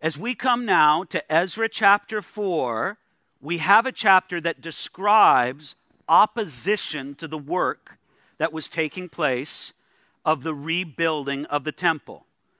As we come now to Ezra chapter 4, we have a chapter that describes opposition to the work that was taking place of the rebuilding of the temple.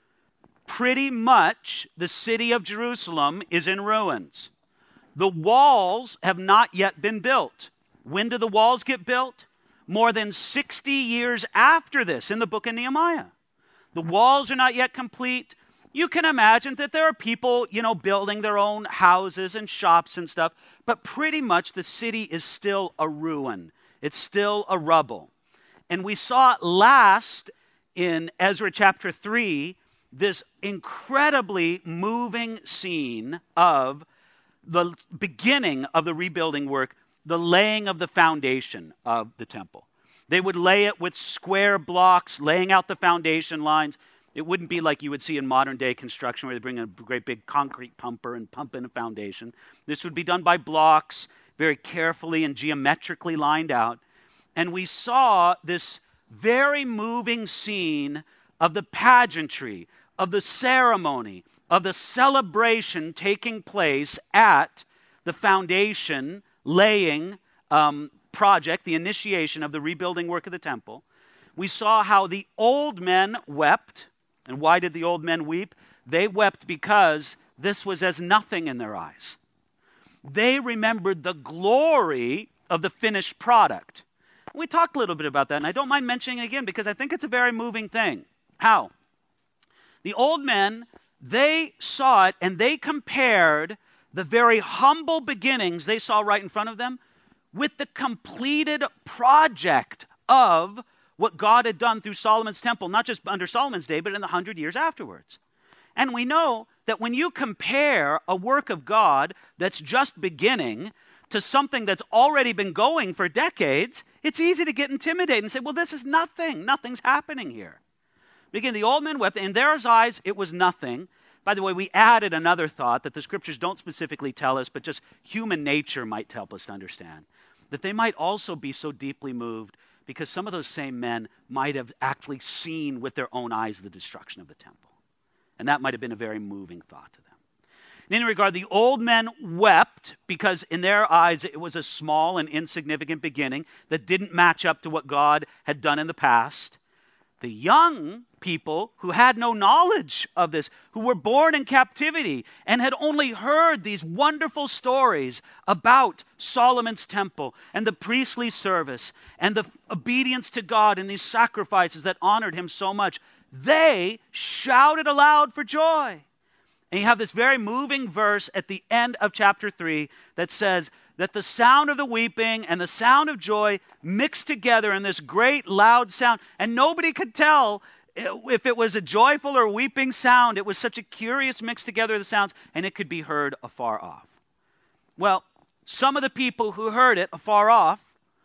Pretty much the city of Jerusalem is in ruins. The walls have not yet been built. When do the walls get built? More than 60 years after this in the book of Nehemiah. The walls are not yet complete. You can imagine that there are people, building their own houses and shops and stuff, but pretty much the city is still a ruin. It's still a rubble. And we saw last in Ezra chapter 3, this incredibly moving scene of the beginning of the rebuilding work, the laying of the foundation of the temple. They would lay it with square blocks, laying out the foundation lines. It wouldn't be like you would see in modern day construction where they bring in a great big concrete pumper and pump in a foundation. This would be done by blocks, very carefully and geometrically lined out. And we saw this very moving scene of the pageantry, of the ceremony, of the celebration taking place at the foundation laying project, the initiation of the rebuilding work of the temple. We saw how the old men wept. And why did the old men weep? They wept because this was as nothing in their eyes. They remembered the glory of the finished product. We talked a little bit about that, and I don't mind mentioning it again because I think it's a very moving thing. How? The old men, they saw it and they compared the very humble beginnings they saw right in front of them with the completed project of what God had done through Solomon's temple, not just under Solomon's day, but in the 100 years afterwards. And we know that when you compare a work of God that's just beginning to something that's already been going for decades, it's easy to get intimidated and say, well, this is nothing. Nothing's happening here. Again, the old men wept. In their eyes, it was nothing. By the way, we added another thought that the scriptures don't specifically tell us, but just human nature might help us to understand. That they might also be so deeply moved because some of those same men might have actually seen with their own eyes the destruction of the temple. And that might have been a very moving thought to them. In any regard, the old men wept because in their eyes it was a small and insignificant beginning that didn't match up to what God had done in the past. The young people who had no knowledge of this, who were born in captivity and had only heard these wonderful stories about Solomon's temple and the priestly service and the obedience to God and these sacrifices that honored him so much, they shouted aloud for joy. And you have this very moving verse at the end of chapter 3 that says that the sound of the weeping and the sound of joy mixed together in this great loud sound. And nobody could tell if it was a joyful or weeping sound. It was such a curious mix together of the sounds, and it could be heard afar off. Well, some of the people who heard it afar off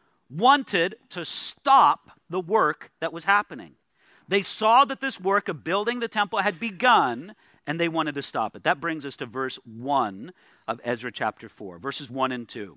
wanted to stop the work that was happening. They saw that this work of building the temple had begun, and they wanted to stop it. That brings us to verse 1 of Ezra chapter 4, verses 1 and 2.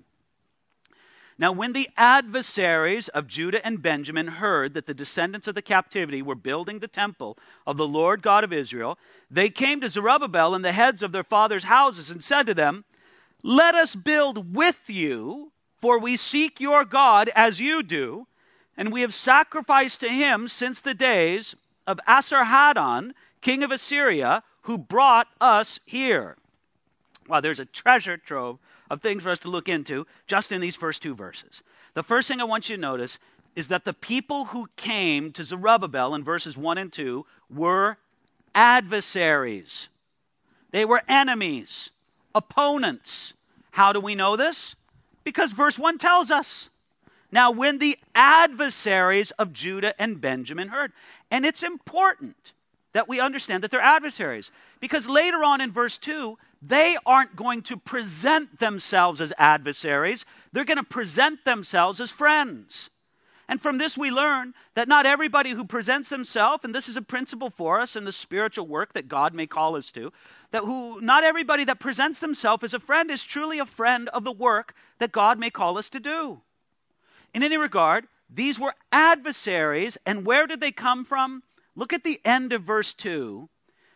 Now, when the adversaries of Judah and Benjamin heard that the descendants of the captivity were building the temple of the Lord God of Israel, they came to Zerubbabel and the heads of their fathers' houses and said to them, "Let us build with you, for we seek your God as you do, and we have sacrificed to him since the days of Esarhaddon, king of Assyria, who brought us here." Wow, there's a treasure trove of things for us to look into just in these first two verses. The first thing I want you to notice is that the people who came to Zerubbabel in verses 1 and 2 were adversaries. They were enemies, opponents. How do we know this? Because verse 1 tells us. Now, when the adversaries of Judah and Benjamin heard, and it's important that we understand that they're adversaries, because later on in verse 2, they aren't going to present themselves as adversaries. They're going to present themselves as friends. And from this we learn that not everybody who presents themselves, and this is a principle for us in the spiritual work that God may call us to, not everybody that presents themselves as a friend is truly a friend of the work that God may call us to do. In any regard, these were adversaries, and where did they come from? Look at the end of verse 2.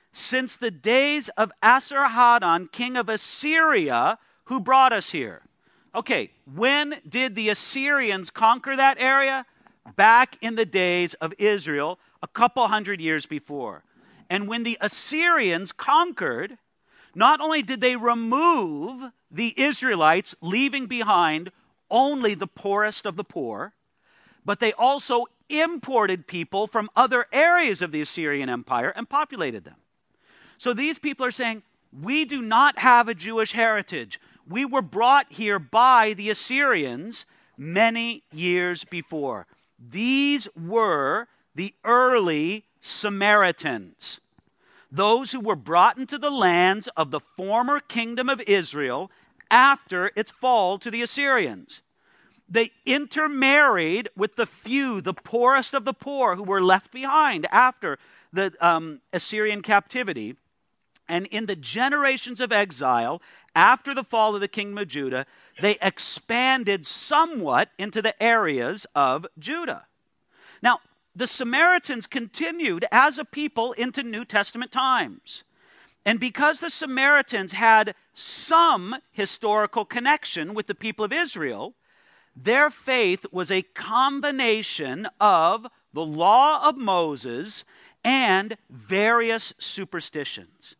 since the days of Esarhaddon, king of Assyria, who brought us here. Okay, when did the Assyrians conquer that area? Back in the days of Israel, a couple hundred years before. And when the Assyrians conquered, not only did they remove the Israelites, leaving behind only the poorest of the poor, but they also imported people from other areas of the Assyrian Empire and populated them. So these people are saying, we do not have a Jewish heritage. We were brought here by the Assyrians many years before. These were the early Samaritans, those who were brought into the lands of the former kingdom of Israel after its fall to the Assyrians. They intermarried with the few, the poorest of the poor, who were left behind after the Assyrian captivity. And in the generations of exile, after the fall of the kingdom of Judah, they expanded somewhat into the areas of Judah. Now, the Samaritans continued as a people into New Testament times. And because the Samaritans had some historical connection with the people of Israel, their faith was a combination of the law of Moses and various superstitions.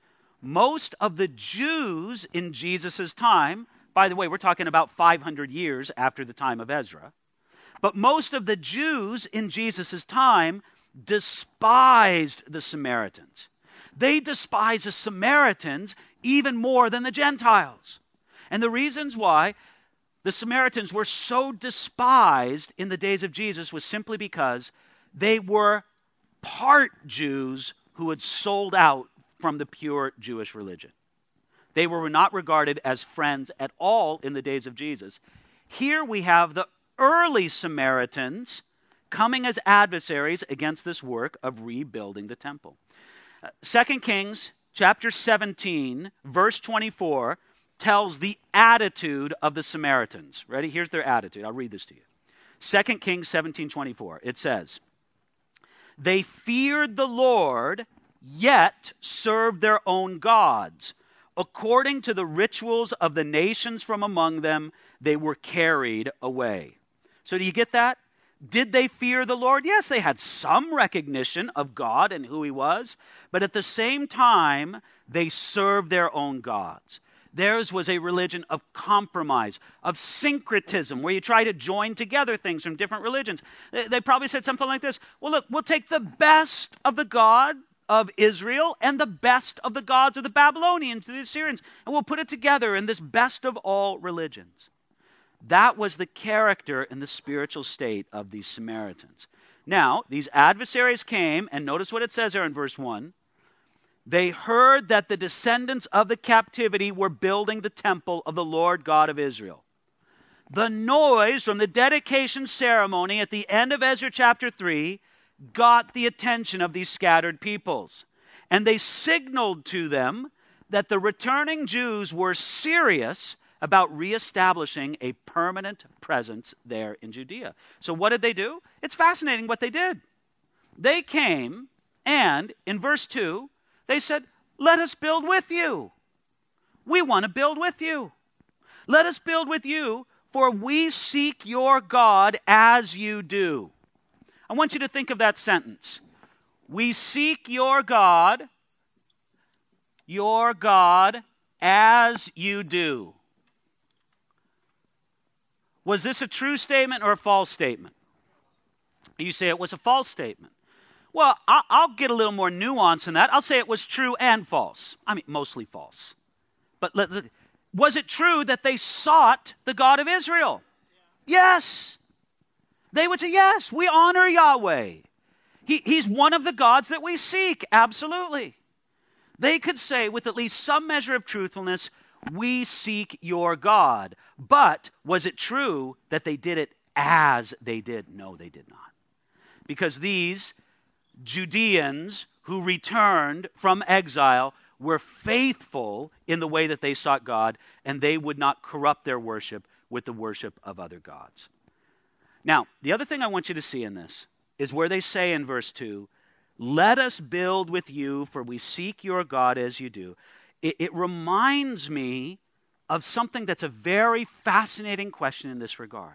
Most of the Jews in Jesus' time, by the way, we're talking about 500 years after the time of Ezra, but most of the Jews in Jesus' time despised the Samaritans. They despised the Samaritans even more than the Gentiles. And the reasons why the Samaritans were so despised in the days of Jesus was simply because they were part Jews who had sold out from the pure Jewish religion. They were not regarded as friends at all in the days of Jesus. Here we have the early Samaritans coming as adversaries against this work of rebuilding the temple. 2 Kings chapter 17, verse 24, tells the attitude of the Samaritans. Ready? Here's their attitude. I'll read this to you. 2 Kings 17:24. It says, "They feared the Lord, yet served their own gods. According to the rituals of the nations from among them, they were carried away." So do you get that? Did they fear the Lord? Yes, they had some recognition of God and who He was, but at the same time, they served their own gods. Theirs was a religion of compromise, of syncretism, where you try to join together things from different religions. They probably said something like this: well, look, we'll take the best of the God of Israel and the best of the gods of the Babylonians, the Assyrians, and we'll put it together in this best of all religions. That was the character and the spiritual state of these Samaritans. Now, these adversaries came, and notice what it says there in verse 1. They heard that the descendants of the captivity were building the temple of the Lord God of Israel. The noise from the dedication ceremony at the end of Ezra chapter 3 got the attention of these scattered peoples. And they signaled to them that the returning Jews were serious about reestablishing a permanent presence there in Judea. So what did they do? It's fascinating what they did. They came, and in verse 2, they said, "Let us build with you. We want to build with you. Let us build with you, for we seek your God as you do." I want you to think of that sentence. We seek your God as you do. Was this a true statement or a false statement? You say it was a false statement. Well, I'll get a little more nuance in that. I'll say it was true and false. I mean, mostly false. But was it true that they sought the God of Israel? Yes. They would say, yes, we honor Yahweh. He's one of the gods that we seek. Absolutely. They could say with at least some measure of truthfulness, we seek your God. But was it true that they did it as they did? No, they did not. Because these Judeans who returned from exile were faithful in the way that they sought God, and they would not corrupt their worship with the worship of other gods. Now, the other thing I want you to see in this is where they say in verse 2, Let us build with you, for we seek your God as you do. It reminds me of something that's a very fascinating question in this regard.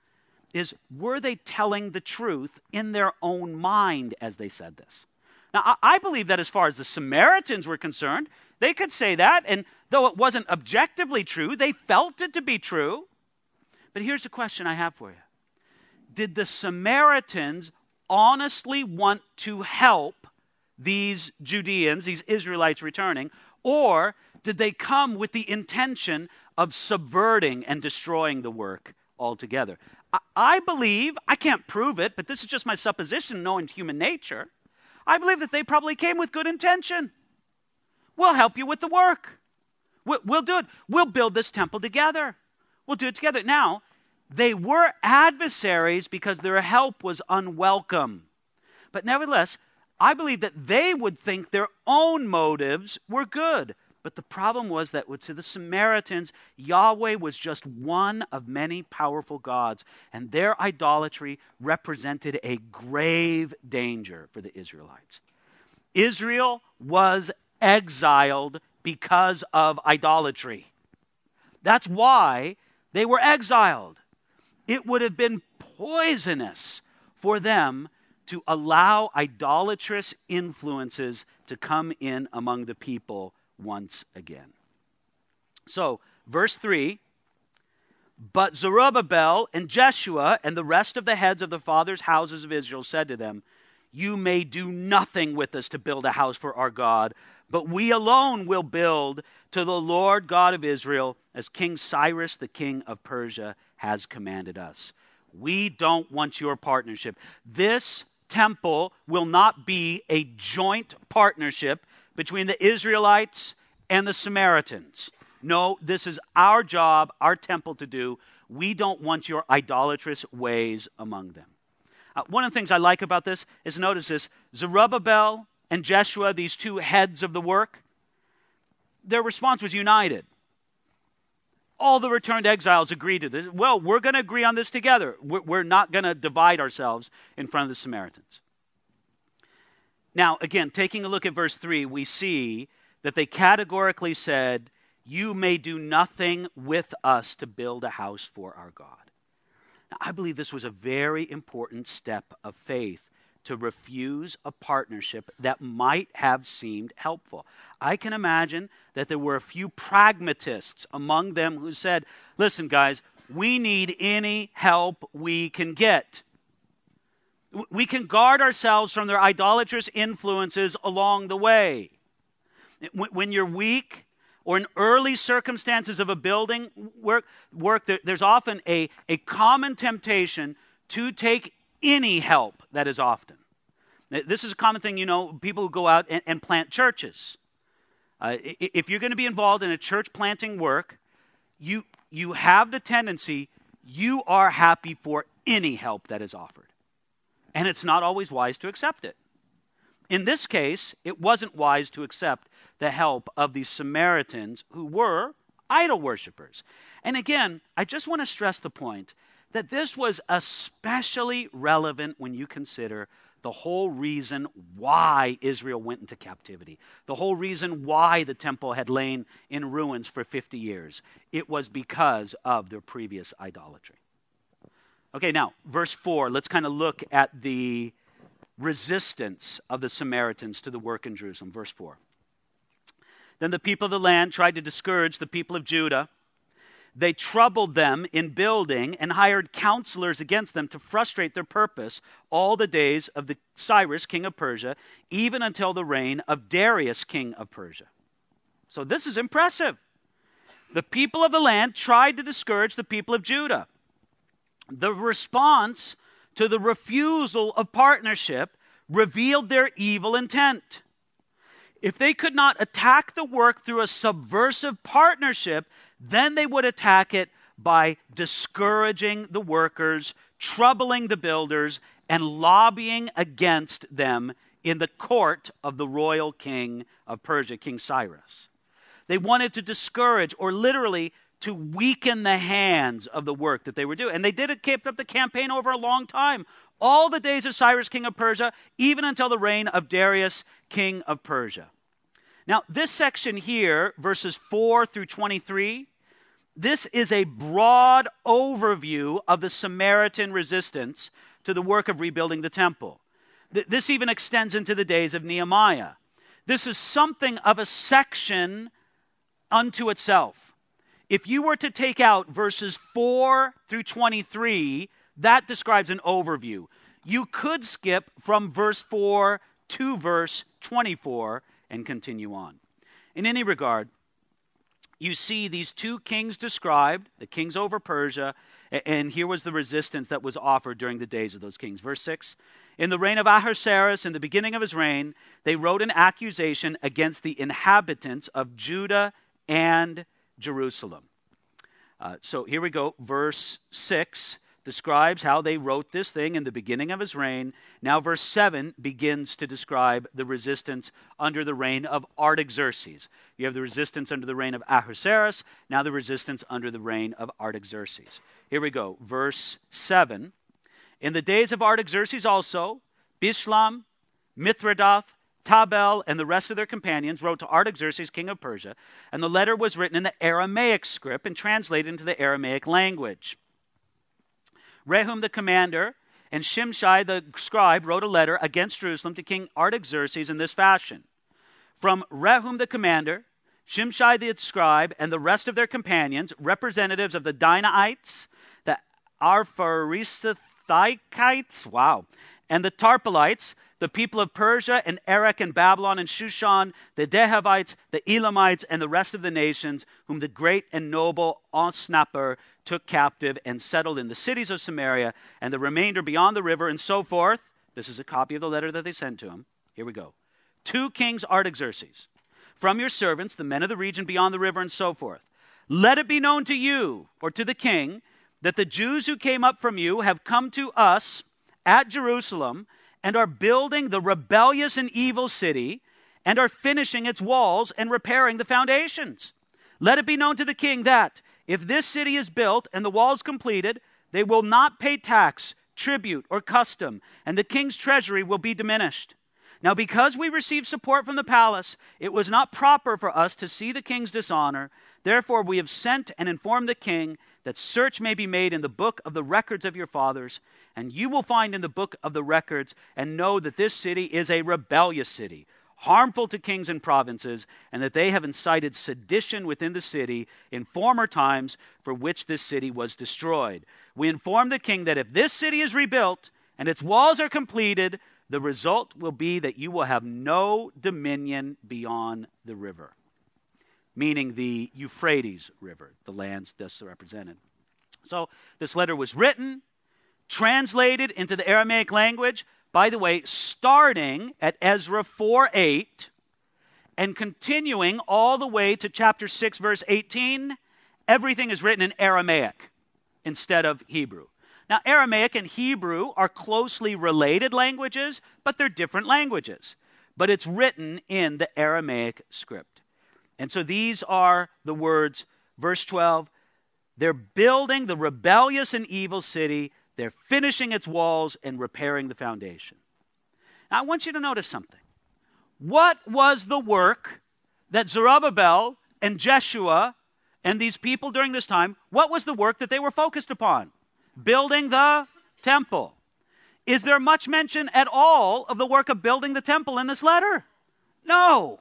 Were they telling the truth in their own mind as they said this? Now, I believe that as far as the Samaritans were concerned, they could say that, and though it wasn't objectively true, they felt it to be true. But here's a question I have for you. Did the Samaritans honestly want to help these Judeans, these Israelites returning, or did they come with the intention of subverting and destroying the work altogether? I believe, I can't prove it, but this is just my supposition knowing human nature. I believe that they probably came with good intention. We'll help you with the work. We'll do it. We'll build this temple together. We'll do it together. Now, they were adversaries because their help was unwelcome. But nevertheless, I believe that they would think their own motives were good. But the problem was that to the Samaritans, Yahweh was just one of many powerful gods, and their idolatry represented a grave danger for the Israelites. Israel was exiled because of idolatry. That's why they were exiled. It would have been poisonous for them to allow idolatrous influences to come in among the people once again. So, verse 3, but Zerubbabel and Jeshua and the rest of the heads of the fathers' houses of Israel said to them, you may do nothing with us to build a house for our God, but we alone will build to the Lord God of Israel, as King Cyrus, the king of Persia, has commanded us. We don't want your partnership. This temple will not be a joint partnership between the Israelites and the Samaritans. No, this is our job, our temple to do. We don't want your idolatrous ways among them. One of the things I like about this is, notice this, Zerubbabel and Jeshua, these two heads of the work, their response was united. All the returned exiles agreed to this. Well, we're going to agree on this together. We're not going to divide ourselves in front of the Samaritans. Now, again, taking a look at verse 3, we see that they categorically said, you may do nothing with us to build a house for our God. Now, I believe this was a very important step of faith, to refuse a partnership that might have seemed helpful. I can imagine that there were a few pragmatists among them who said, listen guys, we need any help we can get. We can guard ourselves from their idolatrous influences along the way. When you're weak, or in early circumstances of a building work there's often a common temptation to take any help that is often. This is a common thing, people who go out and plant churches. If you're going to be involved in a church planting work, you have the tendency, you are happy for any help that is offered. And it's not always wise to accept it. In this case, it wasn't wise to accept the help of these Samaritans who were idol worshipers. And again, I just want to stress the point that this was especially relevant when you consider the whole reason why Israel went into captivity, the whole reason why the temple had lain in ruins for 50 years. It was because of their previous idolatry. Okay, now, verse 4, let's kind of look at the resistance of the Samaritans to the work in Jerusalem. Verse 4. Then the people of the land tried to discourage the people of Judah. They troubled them in building and hired counselors against them to frustrate their purpose all the days of the Cyrus, king of Persia, even until the reign of Darius, king of Persia. So this is impressive. The people of the land tried to discourage the people of Judah. The response to the refusal of partnership revealed their evil intent. If they could not attack the work through a subversive partnership, then they would attack it by discouraging the workers, troubling the builders, and lobbying against them in the court of the royal king of Persia, King Cyrus. They wanted to discourage, or literally to weaken the hands of the work that they were doing. And they kept up the campaign over a long time, all the days of Cyrus, king of Persia, even until the reign of Darius, king of Persia. Now, this section here, verses 4 through 23, this is a broad overview of the Samaritan resistance to the work of rebuilding the temple. This even extends into the days of Nehemiah. This is something of a section unto itself. If you were to take out verses 4 through 23, that describes an overview. You could skip from verse 4 to verse 24 and continue on. In any regard, you see these two kings described, the kings over Persia, and here was the resistance that was offered during the days of those kings. Verse 6, in the reign of Ahasuerus, in the beginning of his reign, they wrote an accusation against the inhabitants of Judah and Jerusalem. So here we go. Verse 6 describes how they wrote this thing in the beginning of his reign. Now verse 7 begins to describe the resistance under the reign of Artaxerxes. You have the resistance under the reign of Ahasuerus, now the resistance under the reign of Artaxerxes. Here we go. Verse 7. In the days of Artaxerxes also, Bishlam, Mithredath, Tabel, and the rest of their companions wrote to Artaxerxes, king of Persia, and the letter was written in the Aramaic script and translated into the Aramaic language. Rehum the commander and Shimshai the scribe wrote a letter against Jerusalem to King Artaxerxes in this fashion. From Rehum the commander, Shimshai the scribe, and the rest of their companions, representatives of the Dinaites, the Arpharisathites, and the Tarpelites, the people of Persia and Erech and Babylon and Shushan, the Dehavites, the Elamites, and the rest of the nations, whom the great and noble Osnappar took captive and settled in the cities of Samaria, and the remainder beyond the river, and so forth. This is a copy of the letter that they sent to him. Here we go. To King Artaxerxes, from your servants, the men of the region beyond the river, and so forth. Let it be known to you, or to the king, that the Jews who came up from you have come to us at Jerusalem, and are building the rebellious and evil city, and are finishing its walls and repairing the foundations. Let it be known to the king that, if this city is built and the walls completed, they will not pay tax, tribute, or custom, and the king's treasury will be diminished. Now, because we received support from the palace, it was not proper for us to see the king's dishonor. Therefore, we have sent and informed the king that search may be made in the book of the records of your fathers, and you will find in the book of the records and know that this city is a rebellious city, harmful to kings and provinces, and that they have incited sedition within the city in former times, for which this city was destroyed. We inform the king that if this city is rebuilt and its walls are completed, the result will be that you will have no dominion beyond the river, meaning the Euphrates River, the lands thus represented. So this letter was written, translated into the Aramaic language, by the way, starting at Ezra 4:8 and continuing all the way to chapter 6, verse 18, everything is written in Aramaic instead of Hebrew. Now, Aramaic and Hebrew are closely related languages, but they're different languages. But it's written in the Aramaic script. And so these are the words, verse 12, they're building the rebellious and evil city, they're finishing its walls and repairing the foundation. Now, I want you to notice something. What was the work that Zerubbabel and Jeshua and these people during this time, what was the work that they were focused upon? Building the temple. Is there much mention at all of the work of building the temple in this letter? No.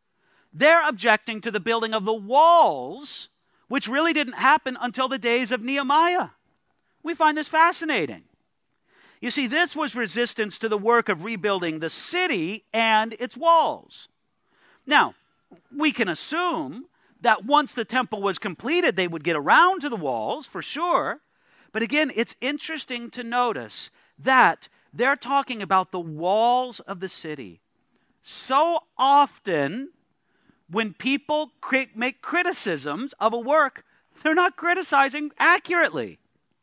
They're objecting to the building of the walls, which really didn't happen until the days of Nehemiah. We find this fascinating. You see, this was resistance to the work of rebuilding the city and its walls. Now, we can assume that once the temple was completed, they would get around to the walls, for sure. But again, it's interesting to notice that they're talking about the walls of the city. So often, when people make criticisms of a work, they're not criticizing accurately.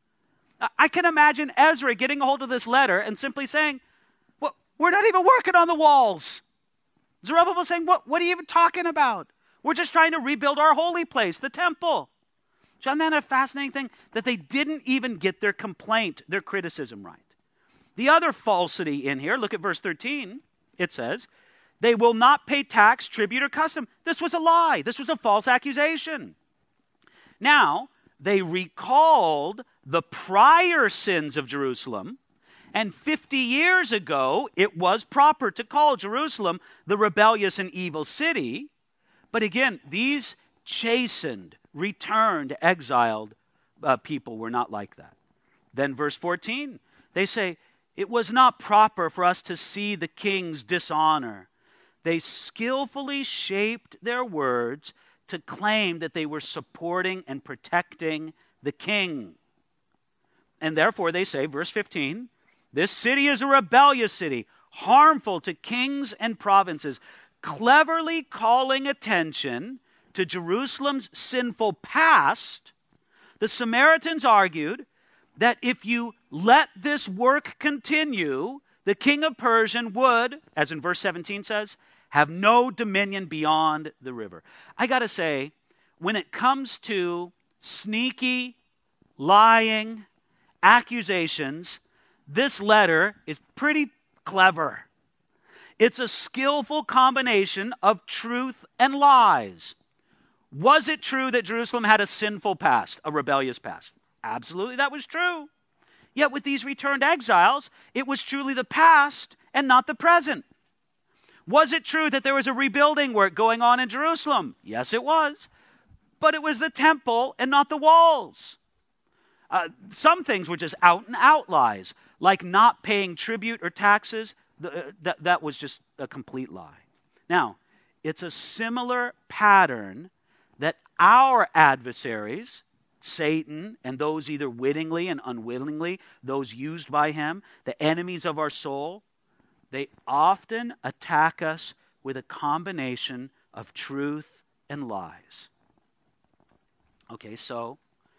I can imagine Ezra getting a hold of this letter and simply saying, well, we're not even working on the walls. Zerubbabel saying, what are you even talking about? We're just trying to rebuild our holy place, the temple. Isn't that a fascinating thing? That they didn't even get their complaint, their criticism right. The other falsity in here, look at verse 13. It says, they will not pay tax, tribute, or custom. This was a lie. This was a false accusation. Now, they recalled the prior sins of Jerusalem, and 50 years ago, it was proper to call Jerusalem the rebellious and evil city. But again, these chastened, returned, exiled people were not like that. Then verse 14, they say, it was not proper for us to see the king's dishonor. They skillfully shaped their words to claim that they were supporting and protecting the king. And therefore they say, verse 15, this city is a rebellious city, harmful to kings and provinces, cleverly calling attention to Jerusalem's sinful past. The Samaritans argued that if you let this work continue, the king of Persia would, as in verse 17 says, have no dominion beyond the river. I got to say, when it comes to sneaky, lying accusations, this letter is pretty clever. It's a skillful combination of truth and lies. Was it true that Jerusalem had a sinful past, a rebellious past? Absolutely, that was true. Yet with these returned exiles, it was truly the past and not the present. Was it true that there was a rebuilding work going on in Jerusalem? Yes, it was. But it was the temple and not the walls. Some things were just out and out lies, like not paying tribute or taxes. That was just a complete lie. Now, it's a similar pattern that our adversaries, Satan, and those either wittingly and unwittingly, those used by him, the enemies of our soul, they often attack us with a combination of truth and lies. Okay, so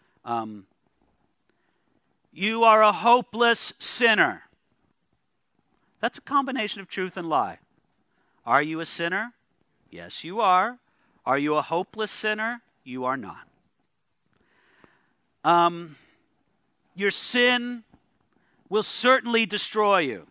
you are a hopeless sinner. That's a combination of truth and lie. Are you a sinner? Yes, you are. Are you a hopeless sinner? You are not. Your sin will certainly destroy you.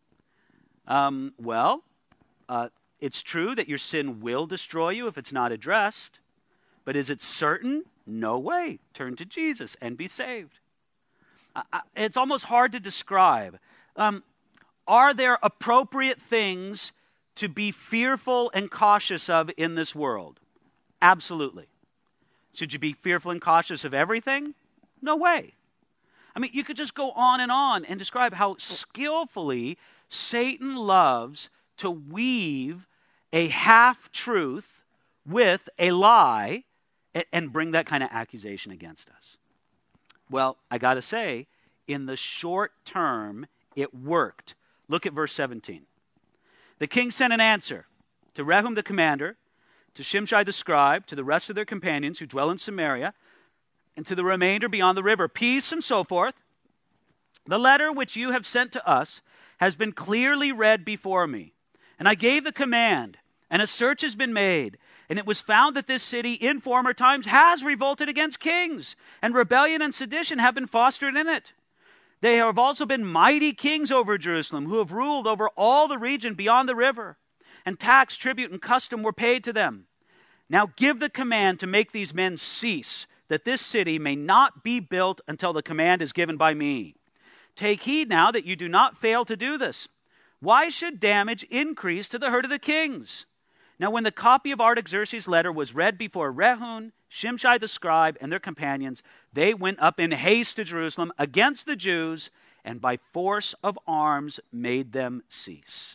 It's true that your sin will destroy you if it's not addressed. But is it certain? No way. Turn to Jesus and be saved. It's almost hard to describe. Are there appropriate things to be fearful and cautious of in this world? Absolutely. Should you be fearful and cautious of everything? No way. I mean, you could just go on and describe how skillfully Satan loves to weave a half-truth with a lie and bring that kind of accusation against us. Well, I got to say, in the short term, it worked. Look at verse 17. The king sent an answer to Rehum the commander, to Shimshai the scribe, to the rest of their companions who dwell in Samaria, and to the remainder beyond the river. Peace and so forth. The letter which you have sent to us has been clearly read before me. And I gave the command, and a search has been made. And it was found that this city in former times has revolted against kings, and rebellion and sedition have been fostered in it. There have also been mighty kings over Jerusalem who have ruled over all the region beyond the river, and tax, tribute, and custom were paid to them. Now give the command to make these men cease, that this city may not be built until the command is given by me. Take heed now that you do not fail to do this. Why should damage increase to the hurt of the kings? Now when the copy of Artaxerxes' letter was read before Rehum, Shimshai the scribe, and their companions, they went up in haste to Jerusalem against the Jews, and by force of arms made them cease.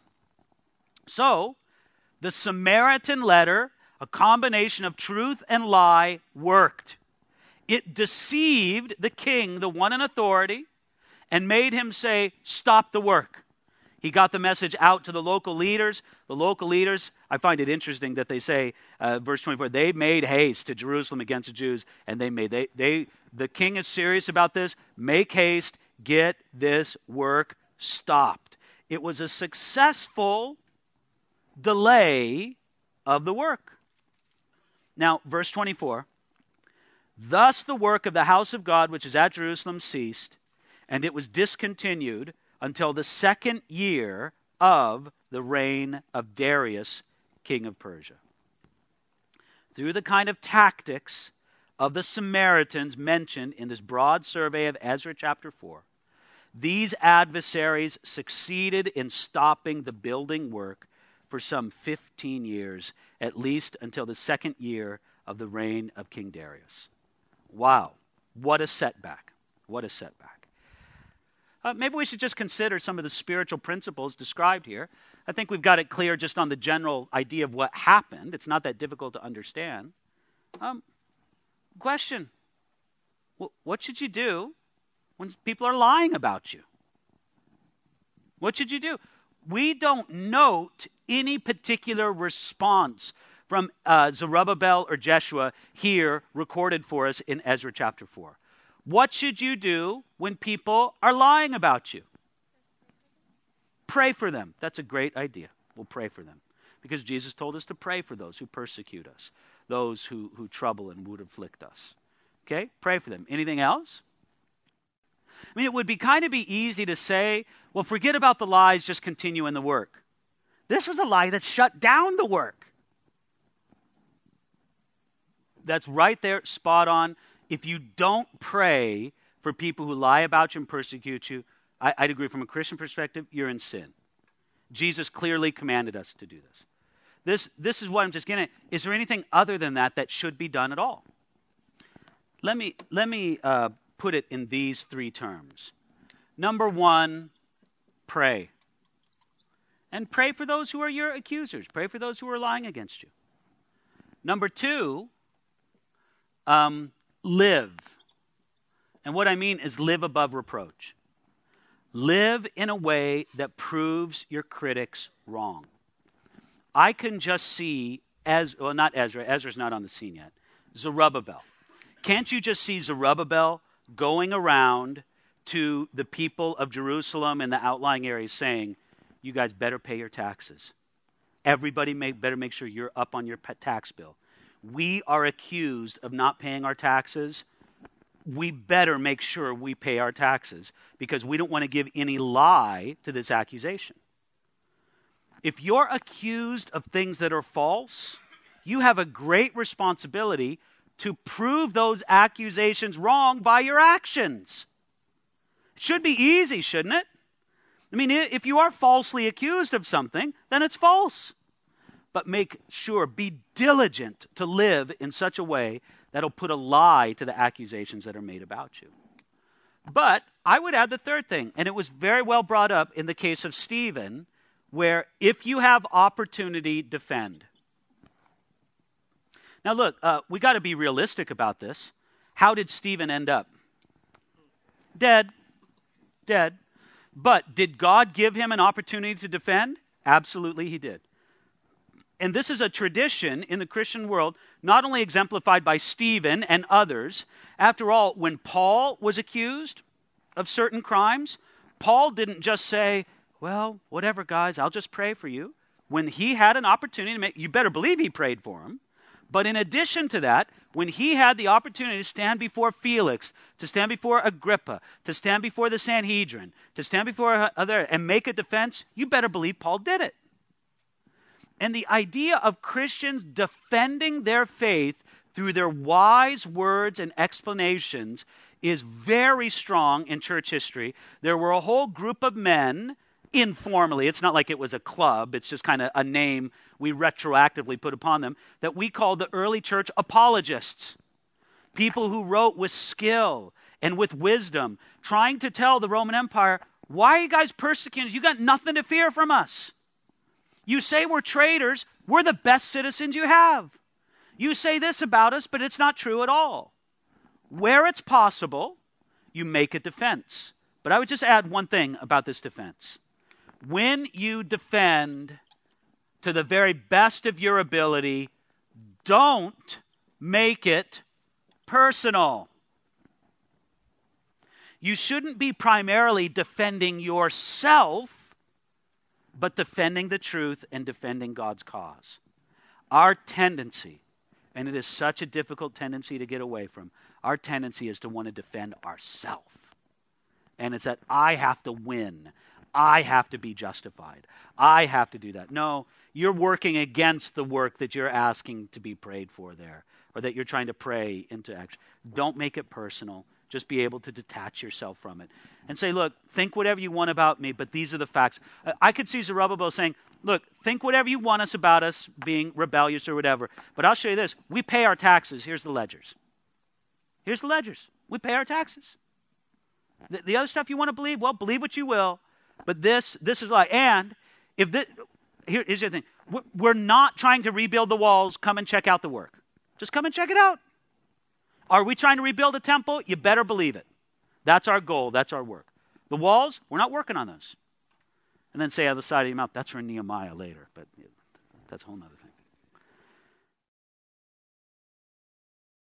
So, the Samaritan letter, a combination of truth and lie, worked. It deceived the king, the one in authority, and made him say, stop the work. He got the message out to the local leaders. The local leaders, I find it interesting that they say, verse 24, they made haste to Jerusalem against the Jews, and the king is serious about this. Make haste, get this work stopped. It was a successful delay of the work. Now, verse 24, thus the work of the house of God, which is at Jerusalem, ceased, and it was discontinued until the second year of the reign of Darius, king of Persia. Through the kind of tactics of the Samaritans mentioned in this broad survey of Ezra chapter 4, these adversaries succeeded in stopping the building work for some 15 years, at least until the second year of the reign of King Darius. Wow, what a setback. What a setback. Maybe we should just consider some of the spiritual principles described here. I think we've got it clear just on the general idea of what happened. It's not that difficult to understand. Question, what should you do when people are lying about you? What should you do? We don't note any particular response from Zerubbabel or Jeshua here recorded for us in Ezra chapter 4. What should you do when people are lying about you? Pray for them. That's a great idea. We'll pray for them. Because Jesus told us to pray for those who persecute us, those who trouble and would afflict us. Okay? Pray for them. Anything else? I mean, it would be kind of be easy to say, well, forget about the lies, just continue in the work. This was a lie that shut down the work. That's right there, spot on. If you don't pray for people who lie about you and persecute you, I'd agree from a Christian perspective, you're in sin. Jesus clearly commanded us to do this. This is what I'm just getting at. Is there anything other than that that should be done at all? Let me put it in these three terms. Number one, pray. And pray for those who are your accusers. Pray for those who are lying against you. Number two, live. And what I mean is live above reproach. Live in a way that proves your critics wrong. I can just see, not Ezra, Ezra's not on the scene yet, Zerubbabel. Can't you just see Zerubbabel going around to the people of Jerusalem and the outlying areas saying, you guys better pay your taxes. Everybody better make sure you're up on your tax bill. We are accused of not paying our taxes. We better make sure we pay our taxes because we don't want to give any lie to this accusation. If you're accused of things that are false, you have a great responsibility to prove those accusations wrong by your actions. It should be easy, shouldn't it? I mean, if you are falsely accused of something, then it's false. But make sure, be diligent to live in such a way that'll put a lie to the accusations that are made about you. But I would add the third thing, and it was very well brought up in the case of Stephen, where if you have opportunity, defend. Now look, we got to be realistic about this. How did Stephen end up? Dead. But did God give him an opportunity to defend? Absolutely he did. And this is a tradition in the Christian world, not only exemplified by Stephen and others. After all, when Paul was accused of certain crimes, Paul didn't just say, well, whatever, guys, I'll just pray for you. When he had an opportunity to make, you better believe he prayed for him. But in addition to that, when he had the opportunity to stand before Felix, to stand before Agrippa, to stand before the Sanhedrin, to stand before other and make a defense, you better believe Paul did it. And the idea of Christians defending their faith through their wise words and explanations is very strong in church history. There were a whole group of men, informally, it's not like it was a club, it's just kind of a name we retroactively put upon them, that we call the early church apologists. People who wrote with skill and with wisdom, trying to tell the Roman Empire, why are you guys persecuting us? You got nothing to fear from us. You say we're traitors, we're the best citizens you have. You say this about us, but it's not true at all. Where it's possible, you make a defense. But I would just add one thing about this defense. When you defend to the very best of your ability, don't make it personal. You shouldn't be primarily defending yourself, but defending the truth and defending God's cause. Our tendency, and it is such a difficult tendency to get away from, our tendency is to want to defend ourselves. And it's that I have to win. I have to be justified. I have to do that. No, you're working against the work that you're asking to be prayed for there, or that you're trying to pray into action. Don't make it personal. Just be able to detach yourself from it and say, look, think whatever you want about me, but these are the facts. I could see Zerubbabel saying, look, think whatever you want about us being rebellious or whatever, but I'll show you this. We pay our taxes. Here's the ledgers. Here's the ledgers. We pay our taxes. The other stuff you want to believe, well, believe what you will, but this is like, and if this, here's the thing. We're not trying to rebuild the walls. Come and check out the work. Just come and check it out. Are we trying to rebuild a temple? You better believe it. That's our goal. That's our work. The walls, we're not working on those. And then say out of the side of your mouth, that's for Nehemiah later, but that's a whole other thing.